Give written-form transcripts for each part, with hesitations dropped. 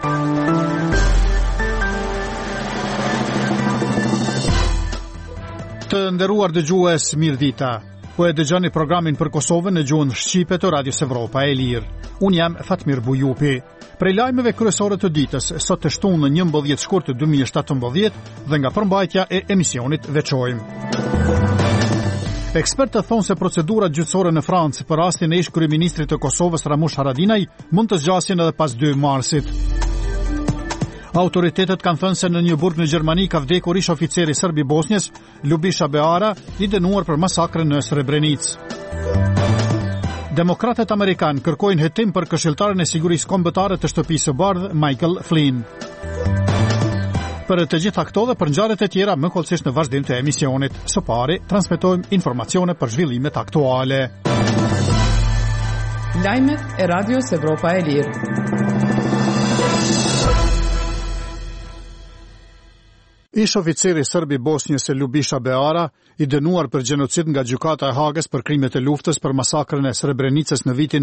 Të nderuar dëgjues, mirëdita. Po e dëgjoni programin për Kosovën në gjuhën shqipe të Radios Evropa e Lirë. Unë jam Fatmir Bujupi. Prej lajmeve kryesore të ditës, sot të shtunë në 11 shkurt të 2017 dhe nga përmbajtja e emisionit veçojmë. Ekspertët thonë se procedurat gjyqësore në Francë për rastin e ish kryeministrit të Kosovës Ramush Haradinaj mund të zgjasin edhe pas 2 marsit. Autoritetet kanë thënë se në një burg në Gjermani ka vdekur ish oficeri serb i Bosnjës, Ljubisha Beara, i dënuar për masakrën në Srebrenic. Demokratët amerikanë kërkojnë hetim për këshilltarin e sigurisë kombëtare të shtëpisë së bardhë, Michael Flynn. Për të gjitha këto dhe për ngjarjet e tjera më kollësisht në vazhdim të emisionit. Së pari, transmetojmë informacione për zhvillimet aktuale. Lajmet e Radios Evropa e Lirë. Ish oficeri serb i Bosnjës Ljubisha Beara, i dënuar për gjenocid nga gjykata e Hagës për krimet e luftës për masakrën e Srebrenicës në vitin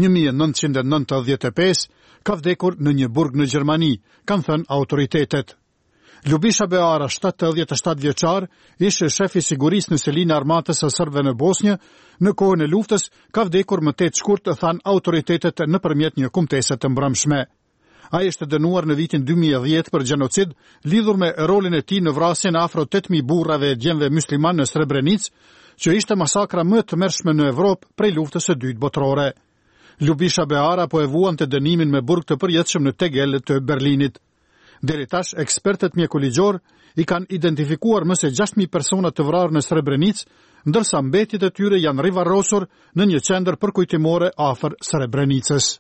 1995, ka vdekur në një burg në Gjermani, kanë thënë autoritetet. Ljubisha Beara, 77 vjeçar, ishte shef i sigurisë në selinë e armatës së serbëve në Bosnjë, në kohën e luftës ka vdekur më 8 shkurt, thanë autoritetet nëpërmjet një kumtese të mbrëmshme. Ai është dënuar në vitin 2010 për gjenocid, lidhur me rolin e tij në vrasjen e afro 8000 burrave e djemve musliman në Srebrenicë, që ishte masakra më e tmerrshme në Evropë prej luftës së dytë botërore. Ljubisha Beara po e vuan të dënimin me burg të përjetshëm në Tegel të Berlinit. Deri tash, ekspertët mjekuligjor i kanë identifikuar më se 6000 persona të vrarë në Srebrenicë, ndërsa mbetjet e tyre janë rivarrosur në një qendër përkujtimore afër Srebrenicës.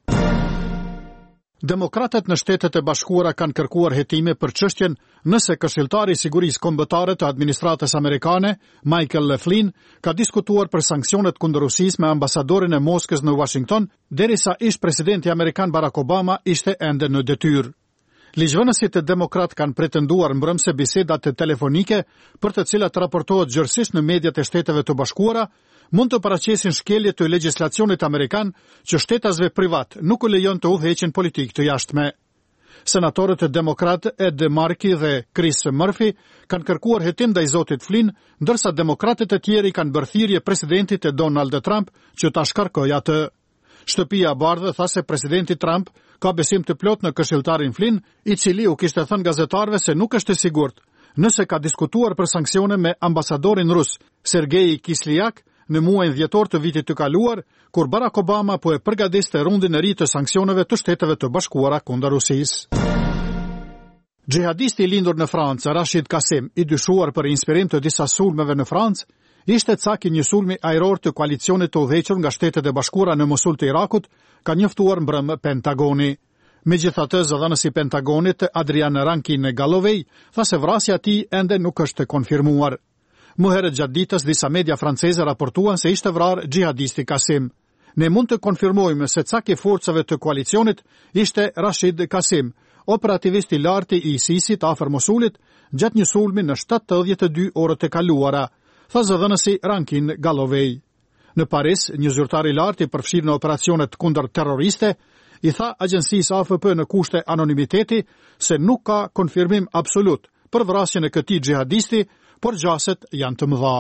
Demokratët në Shtetet e Bashkuara kanë kërkuar hetime për çështjen nëse këshilltari i sigurisë kombëtare të administratës amerikane, Michael Flynn, ka diskutuar për sanksionet kundër Rusisë me ambasadorin e Moskës në Washington, derisa ish presidenti amerikan Barack Obama ishte ende në detyrë. Ligjvënësit e demokrat kanë pretenduar mbrëmse bisedat telefonike për të cilat raportohet gjërësisht në mediat e Shteteve të Bashkuara mund të paraqesin shkelje të legjislacionit amerikan që shtetasve privat nuk u lejon të udhëheqin politikë të jashtme. Senatorët e demokrat Ed Markey dhe Chris Murphy kanë kërkuar hetim ndaj zotit Flynn, ndërsa demokratët e tjerë kanë bërë thirrje presidentit Donald Trump që ta shkarkojë atë. Shtëpia e Bardhë tha se presidenti Trump ka besim të plot në këshilltarin Flynn, i cili u kishte thënë gazetarëve se nuk është e sigurt nëse ka diskutuar për sanksione me ambasadorin rus Sergei Kislyak në muajin dhjetor të vitit të kaluar, kur Barack Obama po e përgatiste rundin e ri të sanksioneve të Shteteve të Bashkuara kundër Rusisë. Xhihadisti i lindur në Francë, Rashid Kasim, i dyshuar për inspirim të disa sulmeve në Francë, ishte cak i një sulmi ajror të koalicionit të udhëhequr nga Shtetet e Bashkuara në Mosul të Irakut, ka njoftuar mbrëm Pentagoni. Megjithatë, zëdhënësi i Pentagonit, Adrian Rankin Galovej, tha se vrasja e tij ende nuk është konfirmuar. Më herët gjatë ditës, disa media franceze raportuan se ishte vrarë xhihadisti Kasim. Ne mund të konfirmojmë se cak i forcave të koalicionit ishte Rashid Kasim, operativist i lartë i ISIS-it afër Mosulit, gjatë një sulmi në 72 orët e kaluara, tha zëdhënësi Rankin Galovej. Në Paris, një zyrtar i lartë i përfshirë në operacionet kundër terroriste, i tha agjencisë AFP në kushte anonimiteti se nuk ka konfirmim absolut për vrasjen e këtij xhihadisti, por gjaset janë të mëdha.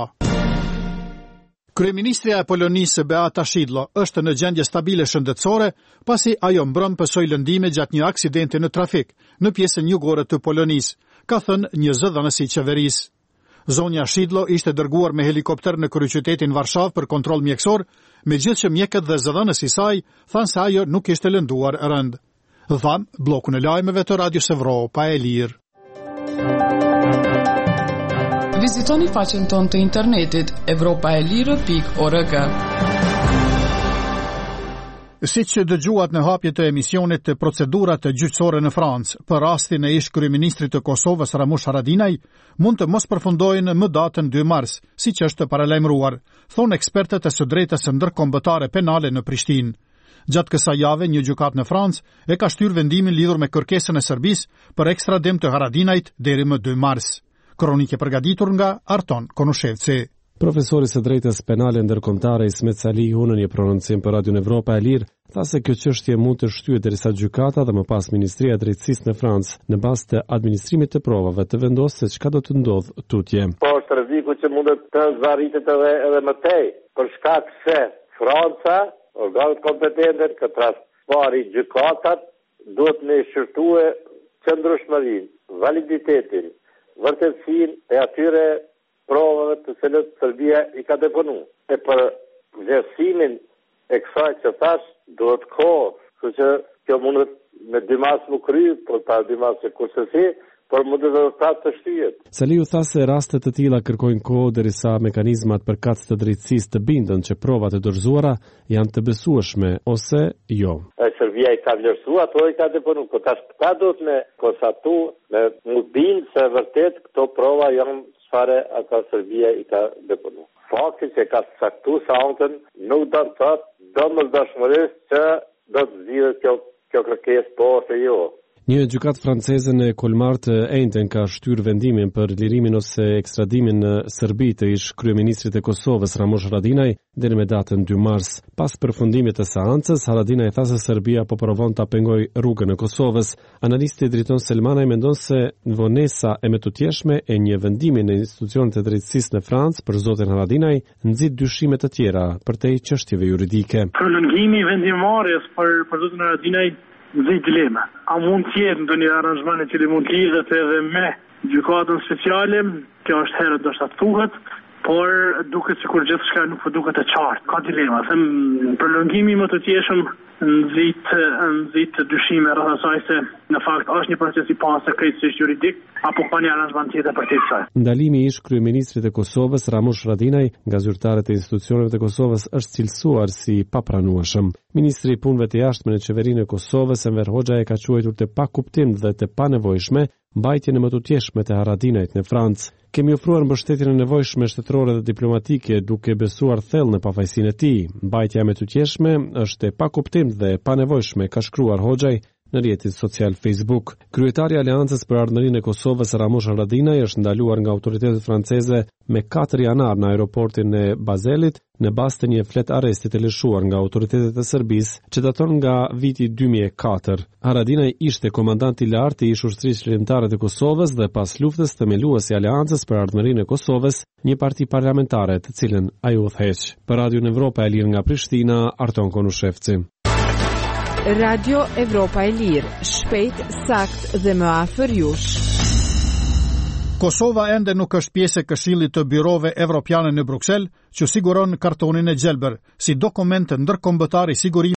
Kryeministria e Polonisë Beata Szydło është në gjendje stabile shëndetësore, pasi ajo mbrëm pësoi lëndime gjatë një aksidenti në trafik në pjesën jugore të Polonisë, ka thënë një zëdhënës i qeverisë. Zonja Szydło ishte dërguar me helikopter në kryeqytetin Varshavë për kontroll mjekësor, megjithëse mjekët dhe zëdhënës i saj thanë se ajo nuk ishte lënduar rënd. Tham bllokun e lajmeve të Radios Evropa e Lirë. Vizitoni faqen tonë të internetit evropaelire.org. Siç dëgjuat në hapje të emisionit të procedurat gjyqësore në Francë për rastin e ish kryeministrit të Kosovës Ramush Haradinaj mund të mos përfundojnë më datën 2 mars, siç është paralajmëruar, thonë ekspertët e së drejtës ndërkombëtare penale në Prishtinë. Gjatë kësaj jave, një gjykat në Francë e ka shtyrë vendimin lidhur me kërkesën e Serbisë për ekstradim të Haradinajt deri më 2 mars. Kronike përgatitur nga Arton Konushevci. Profesori së drejtës penale ndërkombëtare Ismet Salihu në një prononcim për Radion Evropa e Lirë tha se kjo çështje mund të shtyhet derisa gjykata dhe më pas Ministria e Drejtësisë në Francë në bazë të administrimit të provave të vendosë se çka do të ndodhë tutje. Po është rreziku që mund të zvarritet edhe më tej, për shkak se Franca, organet kompetente, këtë rast pari gjykatat, duhet me shërtue qëndrueshmërinë, validitetin, vërtetësinë e atyre provave të cilët Serbia i ka deponu. E për vlerësimin e kësaj që thash, duhet kohë, kështu që kjo mundet me 2 masë më kry, por pa 2 masë e kursesi, por mundet edhe të shtyhet. Salihu tha se rastet të tilla kërkojnë kohë derisa mekanizmat përkatës të drejtësisë të bindën që provat e dorëzuara janë të besueshme ose jo. Serbia i ka vlerësuar, ato i ka deponu, por tash këta duhet me konstatu, me bindë se vërtet këto prova janë çfarë ata Serbia i ka deponu. Fakti që ka saktu sautën nuk do të thotë domosdoshmërisht që do të zgjidhet kjo kërkesë po ose jo. Një gjykatë franceze në Kolmar të Ejnten ka shtyrë vendimin për lirimin ose ekstradimin në Serbi të ish kryeministrit e Kosovës Ramush Haradinaj deri me datën 2 mars. Pas përfundimit të seancës, Haradinaj tha se Serbia po provon ta pengojë rrugën e Kosovës. Analisti Driton Selmanaj mendon se vonesa e metutjeshme e një vendimi në institucionet e drejtësisë në Francë për zotin Haradinaj nxit dyshime të tjera përtej çështjeve juridike. Prolongimi i vendimarrjes për zotin Haradinaj dhe dilema. A mund të jetë ndonjë aranzhman i cili mund të lidhet edhe me gjykatën speciale? Kjo është herë ndoshta thuhet, por duket sikur gjithçka nuk po duket e qartë. Ka dilema. Them prolongimi më të tjeshëm nxit dyshime rreth asaj se në fakt është një proces i pasakrejtësisht juridik apo ka një aranzhman tjetër për të kësaj. Ndalimi i ish kryeministrit e Kosovës Ramush Haradinaj nga zyrtarët e institucioneve të Kosovës është cilësuar si papranueshëm. Ministri i punëve të jashtme në qeverinë e Kosovës Enver Hoxha e ka quajtur të pakuptim dhe të panevojshme mbajtjen e mëtutjeshme të Haradinajt në Francë. Kemi ofruar mbështetjen e nevojshme shtetërore dhe diplomatike duke besuar thellë në pafajësinë e tij. Mbajtja e mëtutjeshme është e pakuptim dhe e panevojshme, ka shkruar Hoxhaj në rrjetin social Facebook. Kryetari i Aleancës për Ardhmërinë e Kosovës Ramush Haradinaj është ndaluar nga autoritetet franceze me 4 janar në aeroportin e Bazelit në bazë të një flet arresti të lëshuar nga autoritetet e Serbisë që daton nga viti 2004. Haradinaj ishte komandant i lartë i ish ushtrisë lirëtare të Kosovës dhe pas luftës themeluesi i Aleancës për Ardhmërinë e Kosovës, një parti parlamentare të cilën ai udhëheq. Për Radion Evropa e Lirë nga Prishtina, Arton Konushevci. Radio Evropa e Lirë, shpejt, sakt dhe më afër jush. Kosova ende nuk është pjesë e Këshillit të Byrove Evropiane në Bruksel, që siguron kartonin e gjelbër si dokument ndërkombëtar i sigurimit